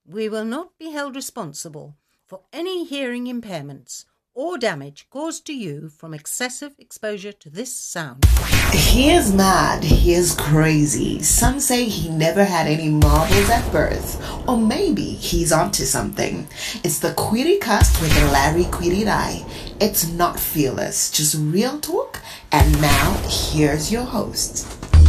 We will not be held responsible for any hearing impairments or damage caused to you from excessive exposure to this sound. He is mad. He is crazy. Some say he never had any marbles at birth. Or maybe he's onto something. It's the QueeryCast with Larry Queery. It's not fearless, just real talk. And now, here's your host.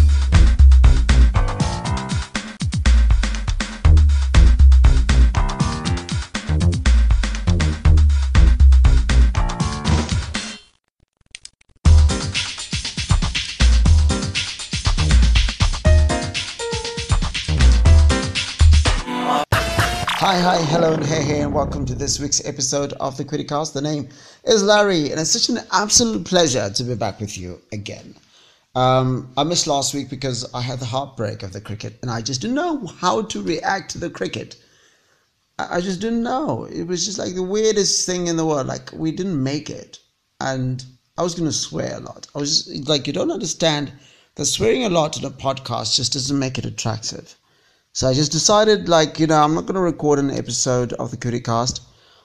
Hi, hello, and hey, and welcome to this week's episode of the QueeryCast. The name is Larry, and it's such an absolute pleasure to be back with you again. I missed last week because I had the heartbreak of the cricket, and I just didn't know how to react to the cricket. I just didn't know. It was just like the weirdest thing in the world. Like, we didn't make it, and I was going to swear a lot. I was just, like, you don't understand that swearing a lot in a podcast just doesn't make it attractive. So I just decided, I'm not going to record an episode of the QueeryCast.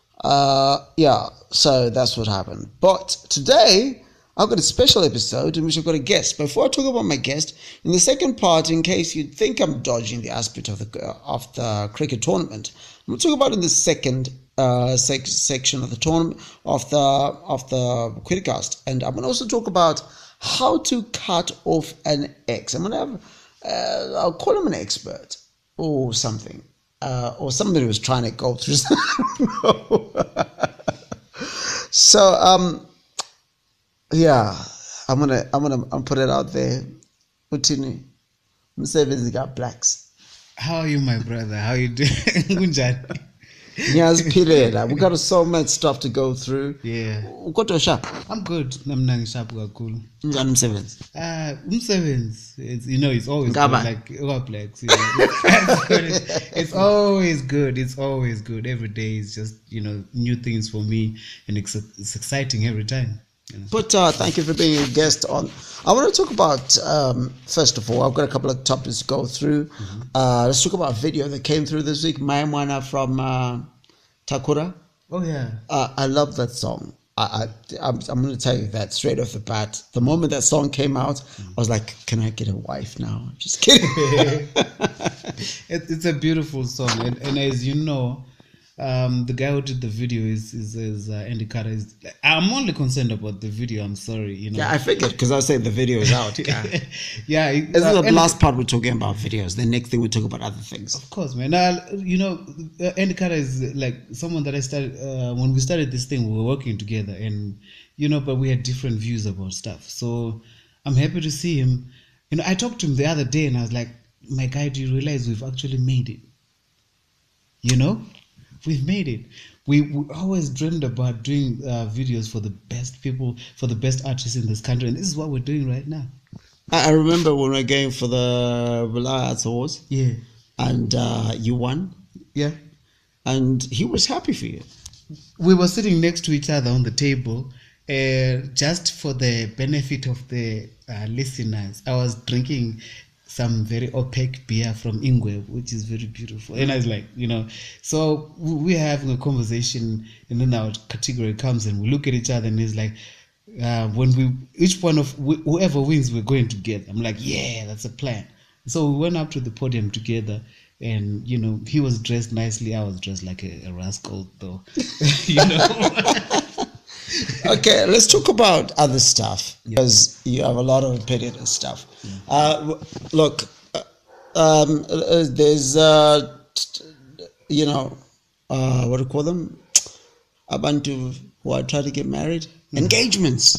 So that's what happened. But today, I've got a special episode in which I've got a guest. Before I talk about my guest, in the second part, in case you think I'm dodging the aspect of the cricket tournament, I'm going to talk about in the second section of the tournament of the QueeryCast, and I'm going to also talk about how to cut off an ex. I'm going to have, I'll call him an expert. Or something, or somebody was trying to go through something. So, I'm gonna put it out there. Utini, Msevenzi got blacks. How are you, my brother? How are you doing? Yes, Pilela. We got so much stuff to go through. Yeah. What to shop? I'm good. I'm sharp. Cool. Umsevenzi. It's always good. Like blacks. It's always good. It's always good. Every day is just new things for me, and it's exciting every time. But thank you for being a guest on. I want to talk about, first of all, I've got a couple of topics to go through. Let's talk about a video that came through this week, Mayamwana from Takura. Oh, yeah. I love that song. I'm going to tell you that straight off the bat. The moment that song came out, I was like, can I get a wife now? I'm just kidding. It's a beautiful song. And as you know, the guy who did the video is Andy Carter. I'm only concerned about the video. I'm sorry, Yeah, I figured because I said the video is out. Yeah, yeah. This is the last part we're talking about videos. The next thing we talk about other things. Of course, man. Andy Carter is like someone that I started when we started this thing. We were working together, and but we had different views about stuff. So I'm happy to see him. I talked to him the other day, and I was like, "My guy, do you realize we've actually made it? We've made it. We always dreamed about doing videos for the best people, for the best artists in this country, and this is what we're doing right now." I remember when we were going for the Vilaya Arts Awards. Yeah. And you won. Yeah. And he was happy for you. We were sitting next to each other on the table, just for the benefit of the listeners. I was drinking some very opaque beer from Ingwe, which is very beautiful. And I was like, so we're having a conversation, and then our category comes and we look at each other, and it's like, whoever wins, we're going together. I'm like, yeah, that's a plan. So we went up to the podium together, and, he was dressed nicely. I was dressed like a rascal, though, Okay, let's talk about other stuff, because you have a lot of opinion and stuff. Look, there's, what do you call them? Abantu who are trying to get married. Engagements.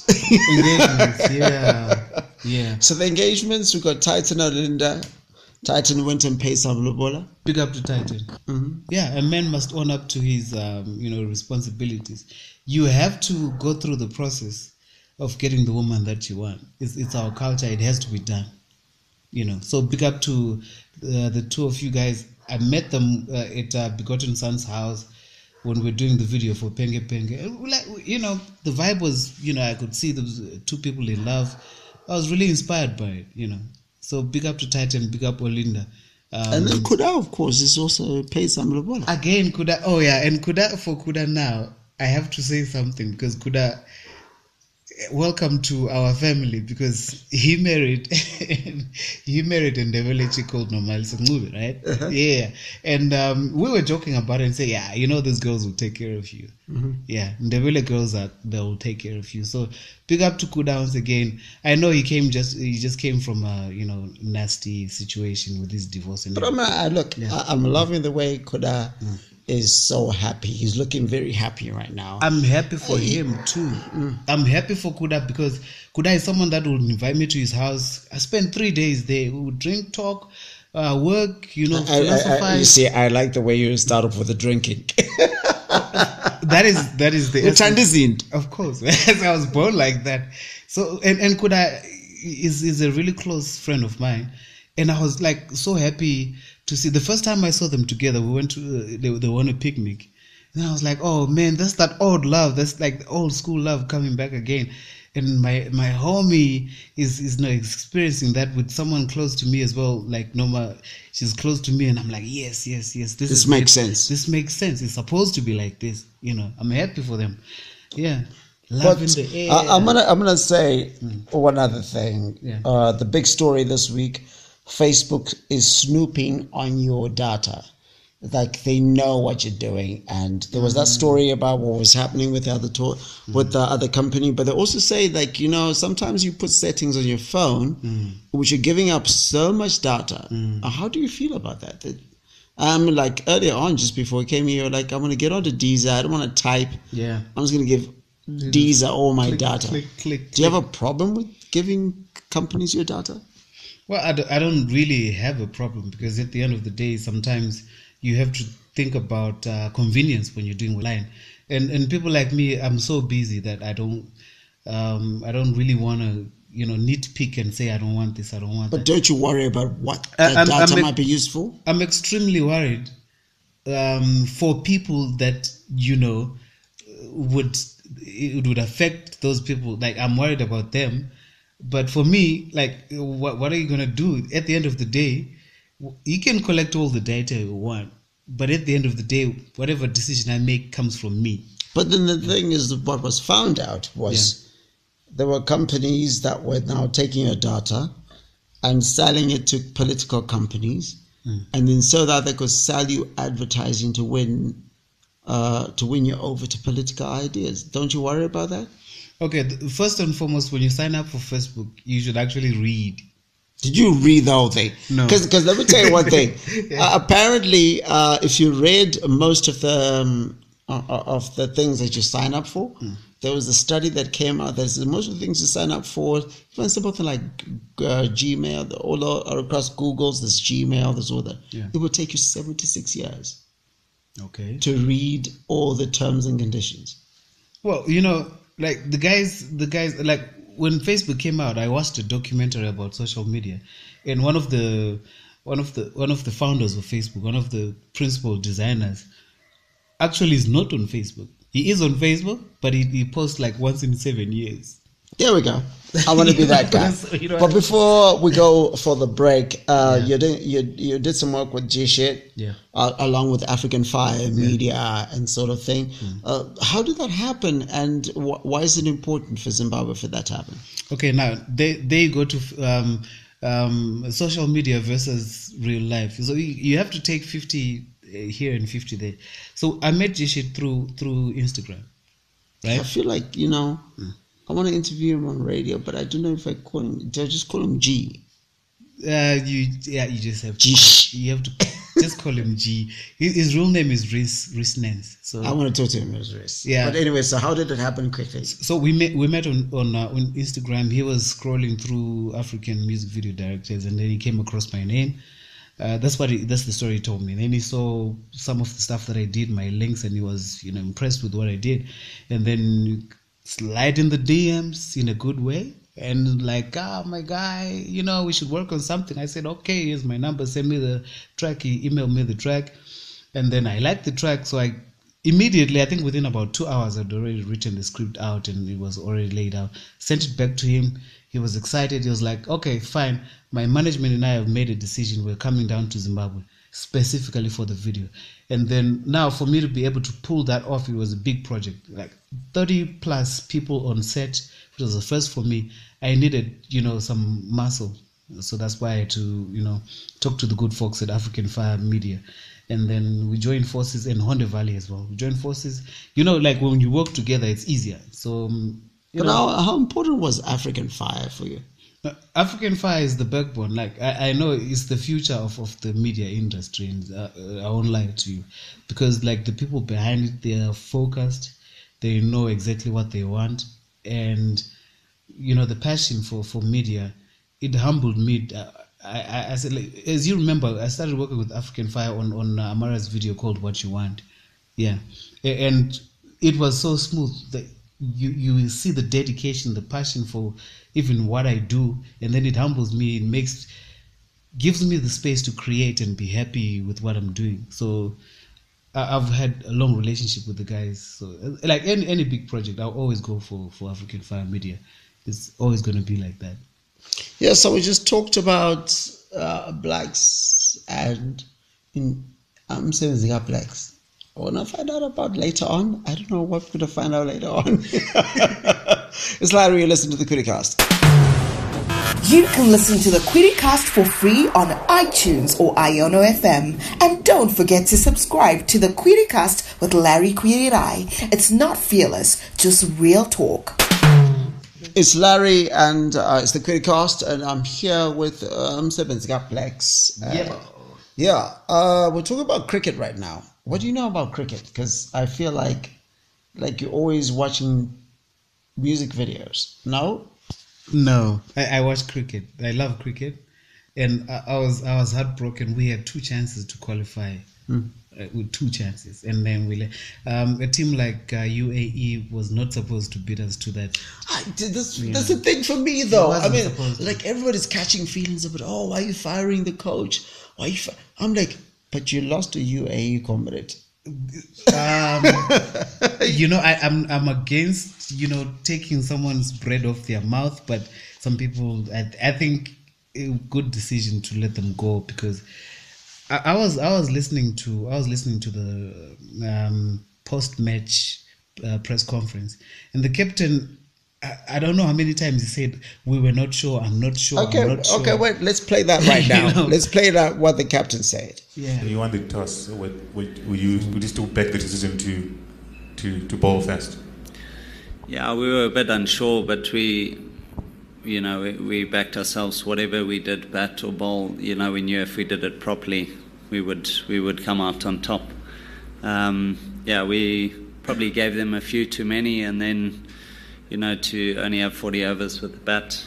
Yeah. So the engagements, we got Titan and Linda. Titan went and paid some lobola. Big up to Titan. Mm-hmm. Yeah, a man must own up to his, responsibilities. You have to go through the process of getting the woman that you want. It's our culture. It has to be done. So big up to the two of you guys. I met them at Begotten Son's house when we were doing the video for Penge Penge. The vibe was, I could see those two people in love. I was really inspired by it, So big up to Titan, big up Olinda. And then Kuda, of course, is also Paisam Lobola. Again, Kuda. Oh yeah, and Kuda now, I have to say something because Kuda. Welcome to our family because he married a Ndebele called Normal Ncube, right? Uh-huh. Yeah, and we were joking about it and say, yeah, these girls will take care of you. Mm-hmm. Yeah, Ndebele girls they will take care of you. So big up to Kuda once again. I know he just came from a nasty situation with his divorce. And but I'm loving the way Kuda is so happy. He's looking very happy right now. I'm happy for him too. I'm happy for Kuda because Kuda is someone that will invite me to his house. I spent 3 days there. We would drink, talk, work, philosophize. You see, I like the way you start off with the drinking. That is the essence. Of course. I was born like that. So and Kuda is a really close friend of mine. And I was like so happy to see. The first time I saw them together, we went to they were on a picnic, and I was like, "Oh man, that's that old love. That's like the old school love coming back again." And my homie is now experiencing that with someone close to me as well. Like Noma, she's close to me, and I'm like, "Yes. This makes sense. This makes sense. It's supposed to be like this." I'm happy for them. Yeah. Love in the air. I'm gonna say one other thing. Yeah. The big story this week. Facebook is snooping on your data. Like they know what you're doing. And there was that story about what was happening with with the other company. But they also say sometimes you put settings on your phone which are giving up so much data. How do you feel about that? Like earlier on, just before I came here, like I'm going to get onto Deezer. I don't want to type. Yeah. I'm just going to give Deezer all my data. Click. Do you have a problem with giving companies your data? Well, I don't really have a problem because at the end of the day, sometimes you have to think about convenience when you're doing online. And people like me, I'm so busy that I don't really want to nitpick and say I don't want this, I don't want that. But don't you worry about what that data might be used for? I'm extremely worried for people that it would affect those people. Like I'm worried about them. But for me, like, what are you going to do? At the end of the day, you can collect all the data you want. But at the end of the day, whatever decision I make comes from me. But then the thing is, that what was found out was there were companies that were now taking your data and selling it to political companies. And then so that they could sell you advertising to win you over to political ideas. Don't you worry about that? Okay, first and foremost, when you sign up for Facebook, you should actually read. Did you read the whole thing? No. Because let me tell you one thing. Apparently, if you read most of the things that you sign up for, there was a study that came out that says most of the things you sign up for, even something like Gmail, all across Google's, there's Gmail, there's all that. Yeah. It would take you 76 years Okay. to read all the terms and conditions. Well, like the guys, like when Facebook came out, I watched a documentary about social media, and one of the founders of Facebook, one of the principal designers, actually is not on Facebook. He is on Facebook, but he posts like once in 7 years. There we go. I want to be that guy. But before we go for the break, you did some work with G-Shit, along with African Fire Media and sort of thing. How did that happen, and why is it important for Zimbabwe for that to happen? Okay, now they go to social media versus real life. So you have to take 50 here and 50 there. So I met G-Shit through Instagram, right? I feel like I want to interview him on radio, but I don't know if I call him. Do I just call him G? You just have to. You have to just call him G. His real name is Rhys Nance. So I want to talk to him as Rhys. Yeah. But anyway, so how did it happen quickly? So we met on Instagram. He was scrolling through African music video directors, and then he came across my name. That's the story he told me. And then he saw some of the stuff that I did, my links, and he was impressed with what I did, and then slide in the DMs in a good way and like, my guy, we should work on something. I said, okay, here's my number, send me the track. He emailed me the track, and then I liked the track, so immediately, I think within about 2 hours, I'd already written the script out and it was already laid out. Sent it back to him. He was excited. He was like, okay, fine. My management and I have made a decision. We're coming down to Zimbabwe specifically for the video. And then now for me to be able to pull that off, it was a big project. Like 30 plus people on set, which was the first for me. I needed, some muscle. So that's why I had to, talk to the good folks at African Fire Media. And then we joined forces in Honda Valley as well. We joined forces, like when you work together, it's easier. So, how important was African Fire for you? African Fire is the backbone. Like I know it's the future of the media industry, and I won't lie to you, because like the people behind it, they are focused, they know exactly what they want, and the passion for media, it humbled me. I said, like, as you remember, I started working with African Fire on Amara's video called "What You Want," yeah, and it was so smooth that you see the dedication, the passion for even what I do, and then it humbles me. It gives me the space to create and be happy with what I'm doing. So I've had a long relationship with the guys. So like any big project, I'll always go for African Fire Media. It's always going to be like that. Yeah, so we just talked about blacks and I'm saying they are blacks. I want to find out about later on. I don't know what we're going to find out later on. It's Larry, you listen to the QuittyCast. You can listen to the QuittyCast for free on iTunes or Iono FM. And don't forget to subscribe to the QuittyCast with Larry Quitty Rai. It's not fearless, just real talk. It's Larry and it's the QuittyCast, and I'm here with Msebenzi Blacks. Yeah, we're talking about cricket right now. What do you know about cricket? Because I feel like you're always watching music videos. No, I watch cricket. I love cricket, and I was heartbroken. We had 2 chances to qualify. With 2 chances, and then a team like UAE was not supposed to beat us to that. That's the thing for me, though. I mean, like everybody's catching feelings about, why are you firing the coach? I'm like, but you lost to UAE, comrade. I'm against taking someone's bread off their mouth, but some people, I think, a good decision to let them go, because I was listening to the post-match press conference, and the captain, I don't know how many times he said, "We were not sure. I'm not sure." Okay, wait. Let's play that right now. Let's play that what the captain said. Yeah. You won the toss. Would you still back the decision to bowl first? Yeah, we were a bit unsure, but we backed ourselves. Whatever we did, bat or bowl, we knew if we did it properly, we would come out on top. We probably gave them a few too many, and then, to only have 40 overs with the bat,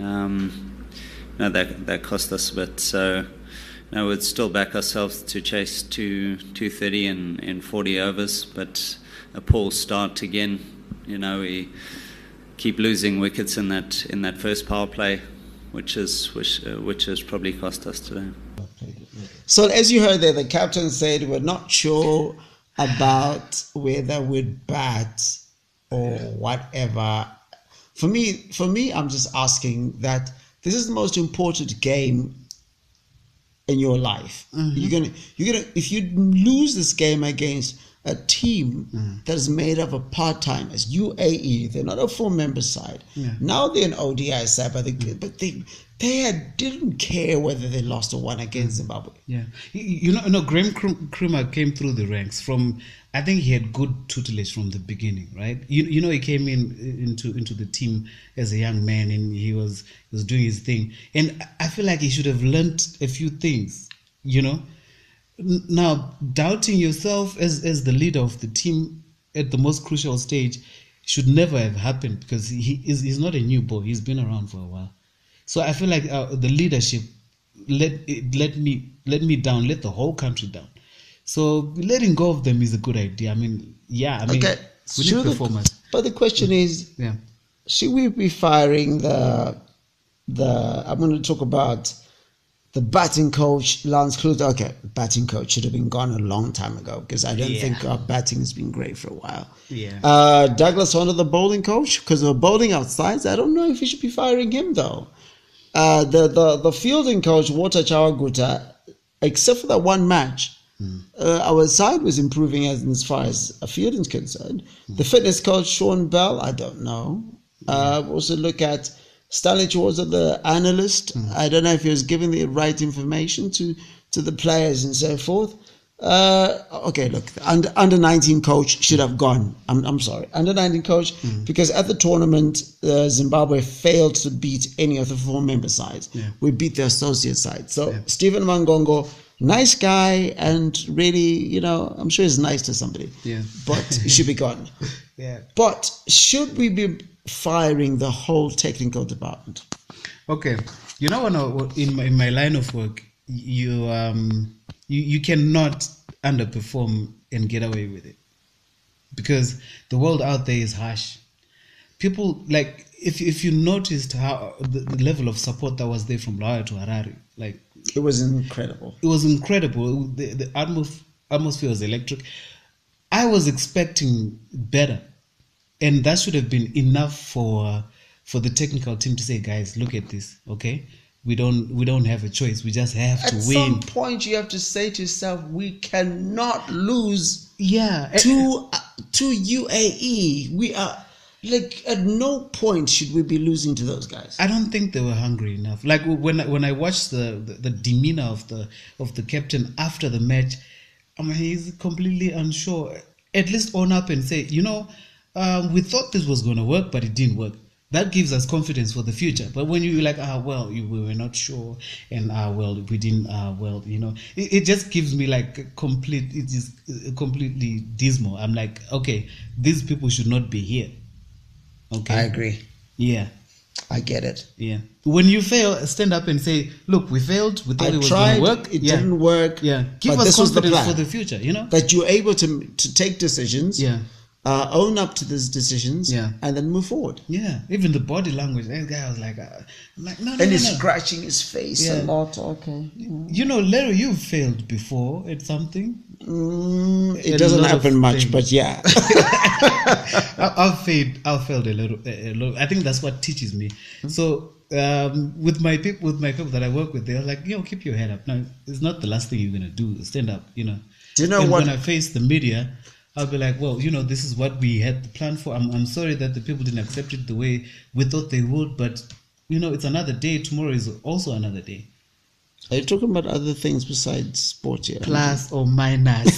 that cost us a bit. So, we'd still back ourselves to chase 230 in 40 overs, but a poor start again. We keep losing wickets in that first power play, which has probably cost us today. So as you heard there, the captain said we're not sure about whether we'd bat or whatever. For me, I'm just asking that this is the most important game in your life. Mm-hmm. You're gonna if you lose this game against a team that is made up of part-timers, UAE, they're not a full-member side. Yeah. Now they're an ODI side, but they didn't care whether they lost or won against Zimbabwe. Yeah, Graham Krumer came through the ranks from. I think he had good tutelage from the beginning, right? He came into the team as a young man, and he was doing his thing. And I feel like he should have learned a few things, Now, doubting yourself as the leader of the team at the most crucial stage should never have happened, because he's not a new boy. He's been around for a while. So I feel like the leadership let me down, let the whole country down. So letting go of them is a good idea. Okay. We need performance. But the question is, should we be firing the I'm going to talk about The batting coach, Lance Kluter. Okay, batting coach should have been gone a long time ago because I don't think our batting has been great for a while. Yeah. Douglas Hunter, the bowling coach, because we're bowling outside. I don't know if you should be firing him though. The fielding coach, Walter Chawaguta, except for that one match, our side was improving as far as fielding is concerned. The fitness coach, Sean Bell, I don't know. Also look at Stanley Chaucer, the analyst. I don't know if he was giving the right information to the players and so forth. Okay, look, under 19 coach should have gone. I'm sorry, under 19 coach, because at the tournament, Zimbabwe failed to beat any of the 4 member sides. We beat the associate side. So Stephen Mangongo, nice guy, and really, I'm sure he's nice to somebody. Yeah. But he should be gone. Yeah. But should we be firing the whole technical department? Okay, in my line of work, you cannot underperform and get away with it, because the world out there is harsh. People, like, if you noticed how the level of support that was there from Loya to Harare, like, it was incredible. It was incredible. The atmosphere was electric. I was expecting better. And that should have been enough for the technical team to say, guys, look at this, okay? We don't have a choice. We just have to win. At some point, you have to say to yourself, we cannot lose. Yeah. To UAE, we are like, at no point should we be losing to those guys. I don't think they were hungry enough. Like when I watched the demeanor of the captain after the match, I mean, he's completely unsure. At least own up and say, we thought this was going to work, but it didn't work. That gives us confidence for the future. But when you're like, we were not sure, and we didn't, it just gives me like it is completely dismal. I'm like, okay, these people should not be here. Okay. I agree. Yeah. I get it. Yeah. When you fail, stand up and say, look, we failed. We thought it was going to work. It didn't work. Yeah. Give us confidence for the future, That you're able to take decisions. Yeah. Own up to those decisions, and then move forward. Yeah, even the body language. That guy was like, no. And he's scratching his face a lot. Okay. Larry, you've failed before at something. It doesn't happen much, but yeah. I've failed a little. I think that's what teaches me. So with my people that I work with, they're like, keep your head up. No, it's not the last thing you're gonna do. Stand up. Do you know what? When I face the media, I'll be like, well, this is what we had the plan for. I'm sorry that the people didn't accept it the way we thought they would, but, it's another day. Tomorrow is also another day. Are you talking about other things besides sport here? Plus or minus.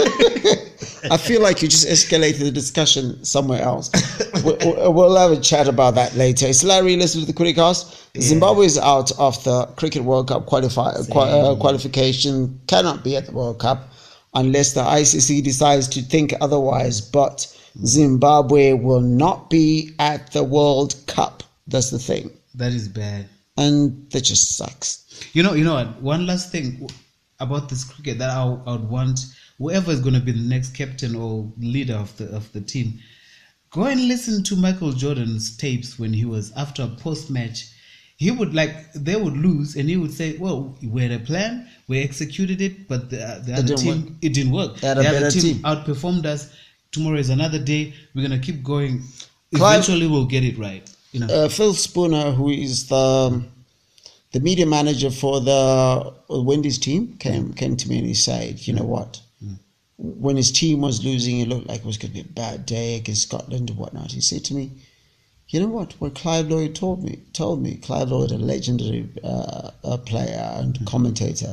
I feel like you just escalated the discussion somewhere else. We'll have a chat about that later. It's Larry, listen to the Criticast. Yeah. Zimbabwe is out of the Cricket World Cup qualification, cannot be at the World Cup, unless the ICC decides to think otherwise. But Zimbabwe will not be at the World Cup. That's the thing. That is bad. And that just sucks. You know what? One last thing about this cricket that I would want, whoever is going to be the next captain or leader of the team, go and listen to Michael Jordan's tapes when he was after a post-match. He would they would lose, and he would say, well, we had a plan, we executed it, but the other team, it didn't work. The other team outperformed us. Tomorrow is another day. We're going to keep going. Eventually, we'll get it right. Phil Spooner, who is the media manager for the Wendy's team, came to me and he said, you know what? When his team was losing, it looked like it was going to be a bad day against Scotland and whatnot. He said to me, you know what Clive Lloyd told me, Clive Lloyd, a legendary player and commentator,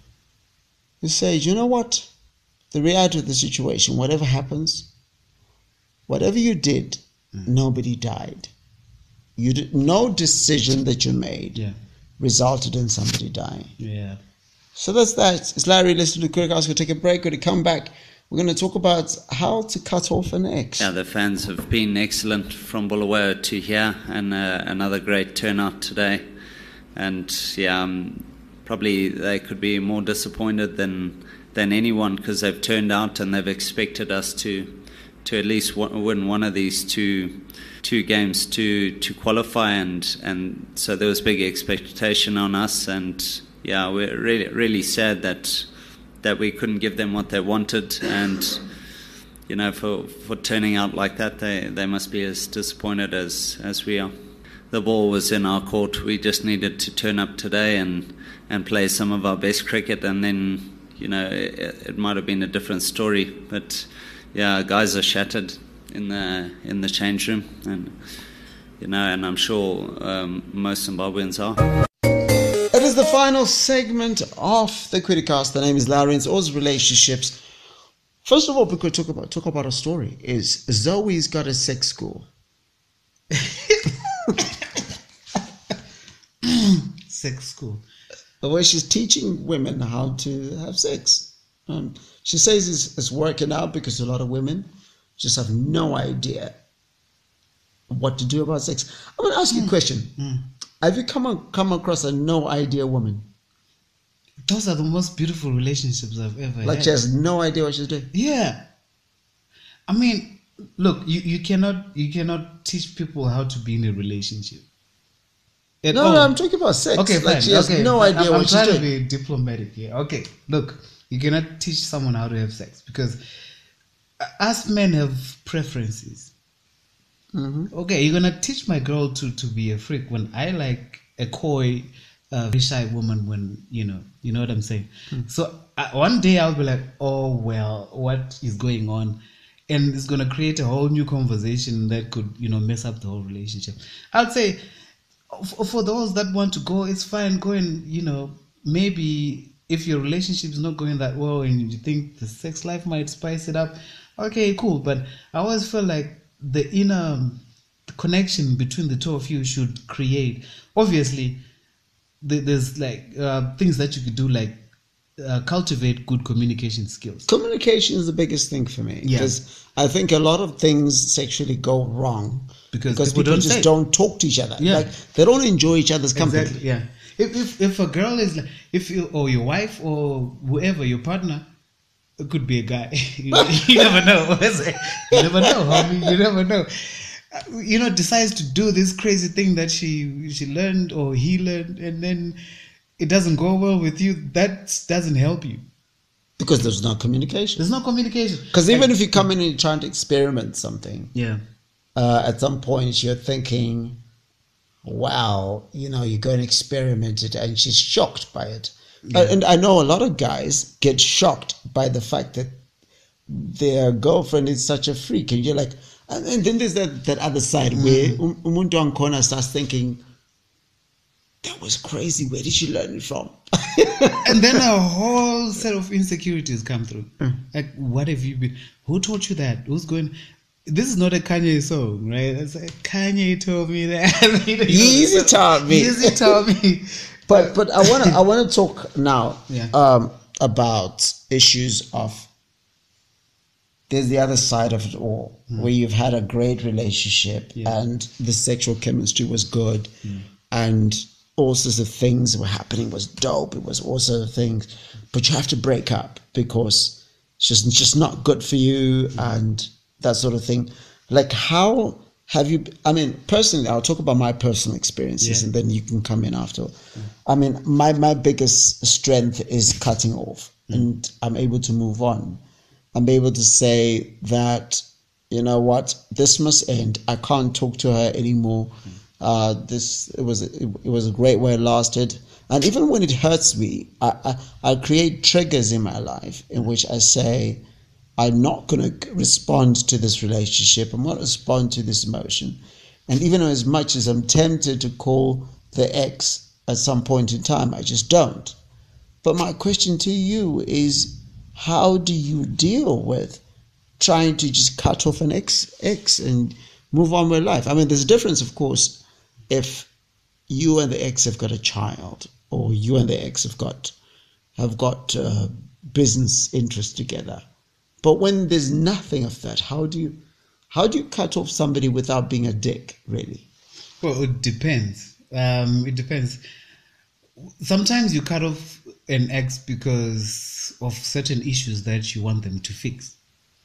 he said, you know what? The reality of the situation, whatever happens, whatever you did, nobody died. No decision that you made resulted in somebody dying. Yeah. So that's that. It's Larry, listen to the Criticast. We'll take a break. When we come back, we're going to talk about how to cut off an ex. Yeah, the fans have been excellent from Bulawayo to here, and another great turnout today. And probably they could be more disappointed than anyone, because they've turned out and they've expected us to at least win one of these two games to qualify, and so there was big expectation on us, and yeah, we're really sad that we couldn't give them what they wanted, and for turning out like that, they must be as disappointed as we are. The ball was in our court. We just needed to turn up today and play some of our best cricket, and then it might have been a different story. But yeah, guys are shattered in the change room, and I'm sure most Zimbabweans are. It is the final segment of the Criticast. The name is Larry. It's all relationships. First of all, we could talk about a story. Is Zoe's got a sex school? Sex school. Where she's teaching women how to have sex. She says it's working out because a lot of women just have no idea what to do about sex. I'm going to ask you a question. Have you come across a no idea woman? Those are the most beautiful relationships I've ever had. Like she has no idea what she's doing. Yeah. I mean, look, you cannot teach people how to be in a relationship. No, I'm talking about sex. Okay, fine. Like she has no idea what she's doing. I'm trying to be diplomatic here. Okay, look, you cannot teach someone how to have sex because us men have preferences. Mm-hmm. Okay, you're gonna teach my girl to be a freak when I like a coy, shy woman. When you know what I'm saying. So one day I'll be like, oh well, what is going on? And it's gonna create a whole new conversation that could mess up the whole relationship. I'd say for those that want to go, it's fine. Go and maybe if your relationship is not going that well and you think the sex life might spice it up, okay, cool. But I always feel like the inner connection between the two of you should create. Obviously, there's like things that you could do, like cultivate good communication skills. Communication is the biggest thing for me because I think a lot of things sexually go wrong because people just don't talk to each other. Yeah. Like they don't enjoy each other's company. Exactly. Yeah. If a girl is like, or your wife or whoever, your partner, it could be a guy. You never know. You never know, homie. You never know. Decides to do this crazy thing that she learned or he learned, and then it doesn't go well with you. That doesn't help you because there's no communication. There's no communication. Because even if you come in and you're trying to experiment something, at some point you're thinking, wow, you're going to experiment it, and she's shocked by it. Yeah. And I know a lot of guys get shocked by the fact that their girlfriend is such a freak, and you're like, and then there's that other side where umuntu ankhona starts thinking, that was crazy. Where did she learn it from? And then a whole set of insecurities come through. Like, what have you been? Who taught you that? Who's going? This is not a Kanye song, right? It's like, Kanye told me that. Yeezy taught me. Yeezy taught me. But I wanna talk now about issues of. There's the other side of it all, where you've had a great relationship and the sexual chemistry was good, and all sorts of things were happening, was dope. It was all sorts of things, but you have to break up because it's just not good for you and that sort of thing. Like, how have you? I mean, personally, I'll talk about my personal experiences, and then you can come in after. I mean, my biggest strength is cutting off, and I'm able to move on. I'm able to say that, you know what, this must end. I can't talk to her anymore. It was a great way it lasted. And even when it hurts me, I create triggers in my life in which I say, I'm not going to respond to this relationship. I'm not going to respond to this emotion. And even as much as I'm tempted to call the ex at some point in time, I just don't. But my question to you is, how do you deal with trying to just cut off an ex and move on with life? I mean, there's a difference, of course, if you and the ex have got a child, or you and the ex have got business interests together. But when there's nothing of that, how do you cut off somebody without being a dick, really? Well, it depends. It depends. Sometimes you cut off an ex because of certain issues that you want them to fix,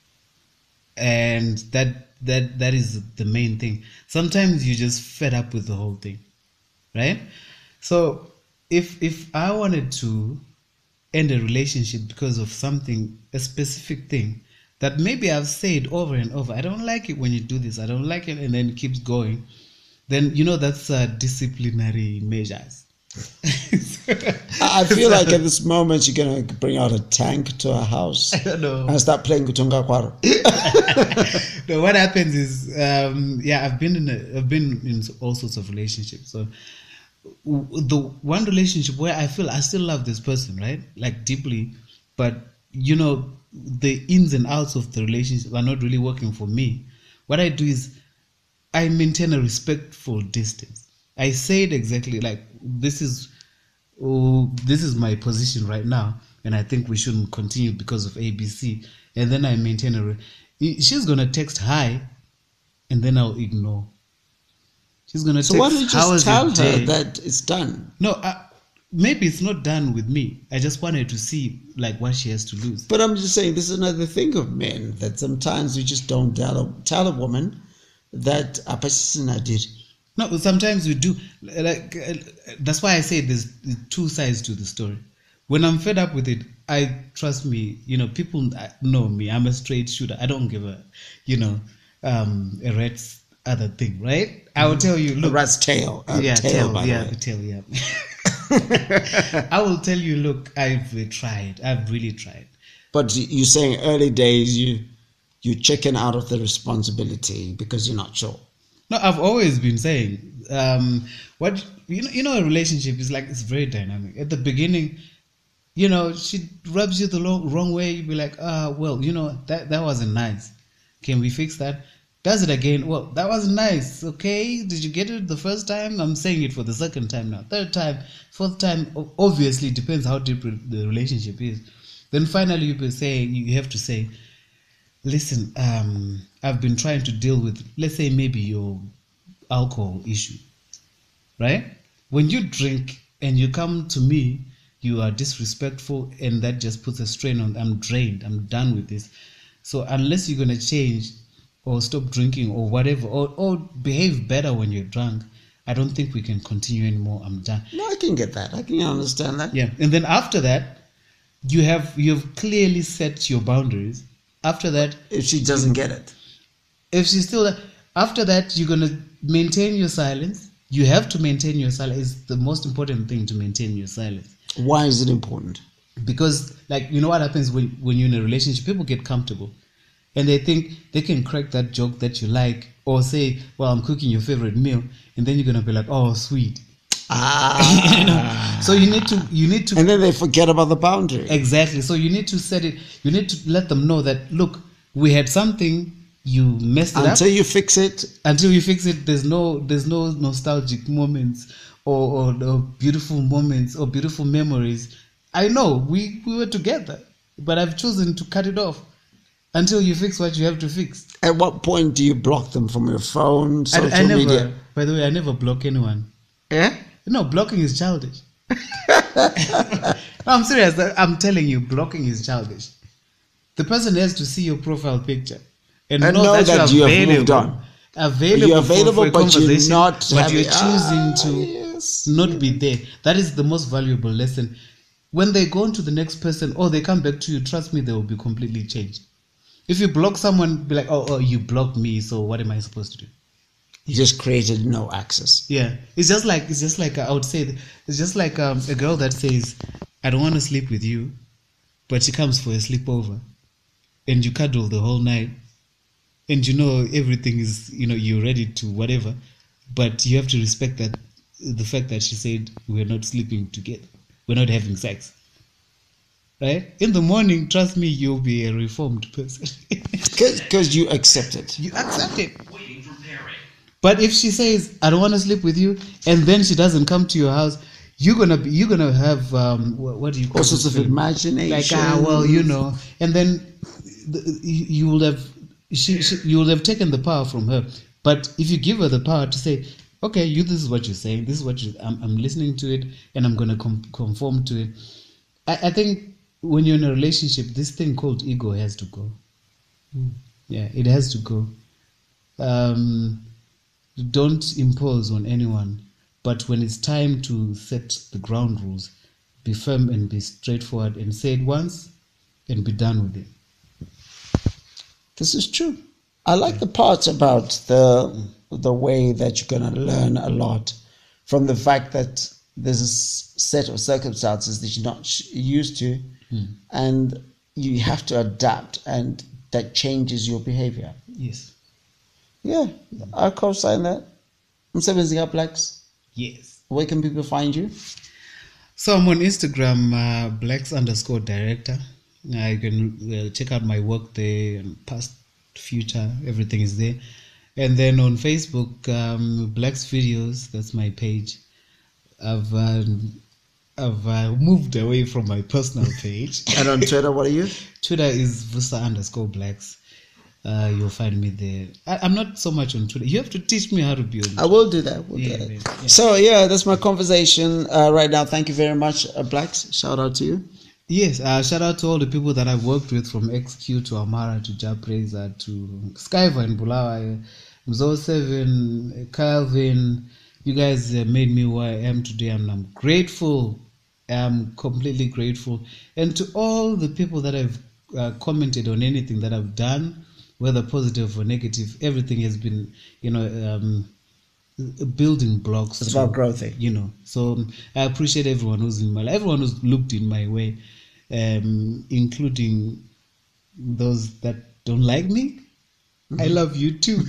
and that is the main thing. Sometimes you're just fed up with the whole thing, right? So if I wanted to end a relationship because of something, a specific thing that maybe I've said over and over, I don't like it when you do this, I don't like it, and then it keeps going, then that's disciplinary measures. I feel like at this moment you're going to bring out a tank to our house and start playing Kutunga Kwaro. No, what happens is, I've been in all sorts of relationships. So the one relationship where I feel I still love this person, right? Like deeply, but the ins and outs of the relationship are not really working for me. What I do is I maintain a respectful distance. I say it exactly like this is my position right now, and I think we shouldn't continue because of ABC. And then I maintain she's gonna text hi, and then I'll ignore. She's gonna text. So why don't you just tell her day? that it's done? No, maybe it's not done with me. I just wanted to see like what she has to lose. But I'm just saying this is another thing of men, that sometimes we just don't tell a woman that Apasisina did. No, sometimes we do. Like that's why I say there's two sides to the story. When I'm fed up with it, trust me. People know me. I'm a straight shooter. I don't give a rat's other thing, right? I will tell you. Look, a rat's tail. Tail. By The tail. Yeah. I will tell you. Look, I've tried. I've really tried. But you're saying early days you chicken out of the responsibility because you're not sure. No, I've always been saying, a relationship is like, it's very dynamic. At the beginning, she rubs you the wrong way. You'd be like, that wasn't nice. Can we fix that? Does it again? Well, that wasn't nice. Okay, did you get it the first time? I'm saying it for the second time now. Third time, fourth time. Obviously, it depends how deep the relationship is. Then finally, you have to say, listen, I've been trying to deal with, let's say, maybe your alcohol issue, right? When you drink and you come to me, you are disrespectful, and that just puts a strain on. I'm drained. I'm done with this. So unless you're going to change or stop drinking or whatever, or behave better when you're drunk, I don't think we can continue anymore. I'm done. No, I can get that. I can understand that. Yeah, and then after that, you've clearly set your boundaries. After that, if she doesn't get it, if she's still there, after that, you're going to maintain your silence. You have to maintain your silence. It's the most important thing to maintain your silence. Why is it important? Because, what happens when you're in a relationship, people get comfortable and they think they can crack that joke that you like, or say, well, I'm cooking your favorite meal, and then you're going to be like, oh, sweet. So you need to, and then they forget about the boundary. Exactly. So you need to set it. You need to let them know that, look, we had something, you messed it up. Until you fix it. Until you fix it, there's no nostalgic moments or beautiful moments or beautiful memories. I know we were together, but I've chosen to cut it off until you fix what you have to fix. At what point do you block them from your phone, social media? By the way, I never block anyone. Yeah? No, blocking is childish. No, I'm serious. I'm telling you, blocking is childish. The person has to see your profile picture and know that you have moved on. You're available for but you're not. But you're choosing to not be there. That is the most valuable lesson. When they go on to the next person or they come back to you, trust me, they will be completely changed. If you block someone, be like, oh, you blocked me, so what am I supposed to do? You just created no access. Yeah, it's just like I would say, it's just like a girl that says, I don't want to sleep with you, but she comes for a sleepover, and you cuddle the whole night, and everything is, you're ready to whatever, but you have to respect that the fact that she said we're not sleeping together, we're not having sex. Right? In the morning, trust me, you'll be a reformed person. Because you accept it. You accept it. But if she says, I don't want to sleep with you, and then she doesn't come to your house, you're gonna have what do you call all sorts of imagination. Like, and then you will have you will have taken the power from her. But if you give her the power to say, okay, this is what you're saying, this is what I'm listening to it, and I'm gonna conform to it. I think when you're in a relationship, this thing called ego has to go. Yeah, it has to go. Don't impose on anyone. But when it's time to set the ground rules, be firm and be straightforward and say it once and be done with it. This is true. I like the part about the way that you're going to learn a lot from the fact that there's a set of circumstances that you're not used to, and you have to adapt, and that changes your behavior. Yes. Yeah, I co-sign that. Msebenzi Blacks. Yes. Where can people find you? So I'm on Instagram, blacks_director. You can check out my work there, and past, future, everything is there. And then on Facebook, Blacks Videos, that's my page. I've moved away from my personal page. And on Twitter, what are you? Twitter is Vusa_Blacks. You'll find me there. I'm not so much on Twitter. You have to teach me how to be on Twitter. I will do that. Yeah. So, that's my conversation right now. Thank you very mumuch, Blacks. Shout out to you. Yes, shout out to all the people that I've worked with, from XQ to Amara to Japreza to Skyva and Bulawa, Mzo7, Calvin. You guys made me who I am today, and I'm grateful. I'm completely grateful. And to all the people that have commented on anything that I've done, whether positive or negative, everything has been, building blocks. It's about growth, So I appreciate everyone who's in my life, everyone who's looked in my way, including those that don't like me. I love you too.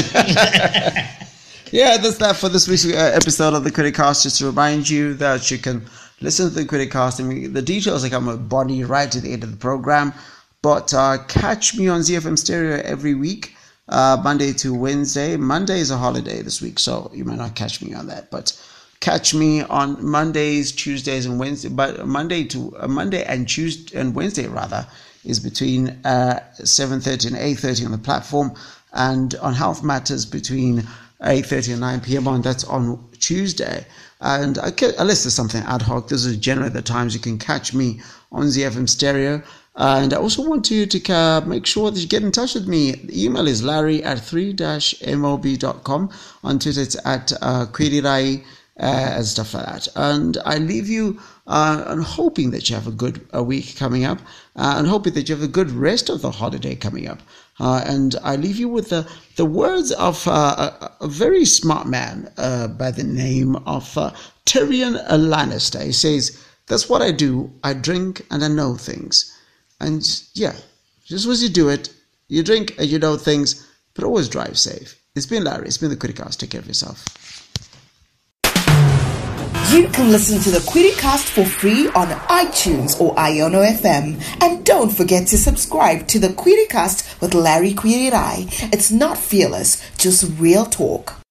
Yeah, that's that for this week's episode of the Criticast. Just to remind you that you can listen to the Criticast, and the details come a body right at the end of the program. But catch me on ZFM Stereo every week, Monday to Wednesday. Monday is a holiday this week, so you might not catch me on that. But catch me on Mondays, Tuesdays, and Wednesdays. But Monday and Tuesday and Wednesday rather is between 7:30 and 8:30 on the platform, and on Health Matters between 8:30 and 9 p.m. That's on Tuesday. And unless there's something ad hoc, those are generally the times you can catch me on ZFM Stereo. And I also want you to make sure that you get in touch with me. The email is larry@3-mob.com. On Twitter, it's at Kwirirai, and stuff like that. And I leave you hoping that you have a good week coming up, and hoping that you have a good rest of the holiday coming up. And I leave you with the words of a very smart man by the name of Tyrion Lannister. He says, "That's what I do. I drink and I know things." And just as you do it, you drink and you know things, but always drive safe. It's been Larry. It's been the Criticast. Take care of yourself. You can listen to the Criticast for free on iTunes or Iono FM. And don't forget to subscribe to the Criticast with Larry Kwirirai. It's not fearless, just real talk.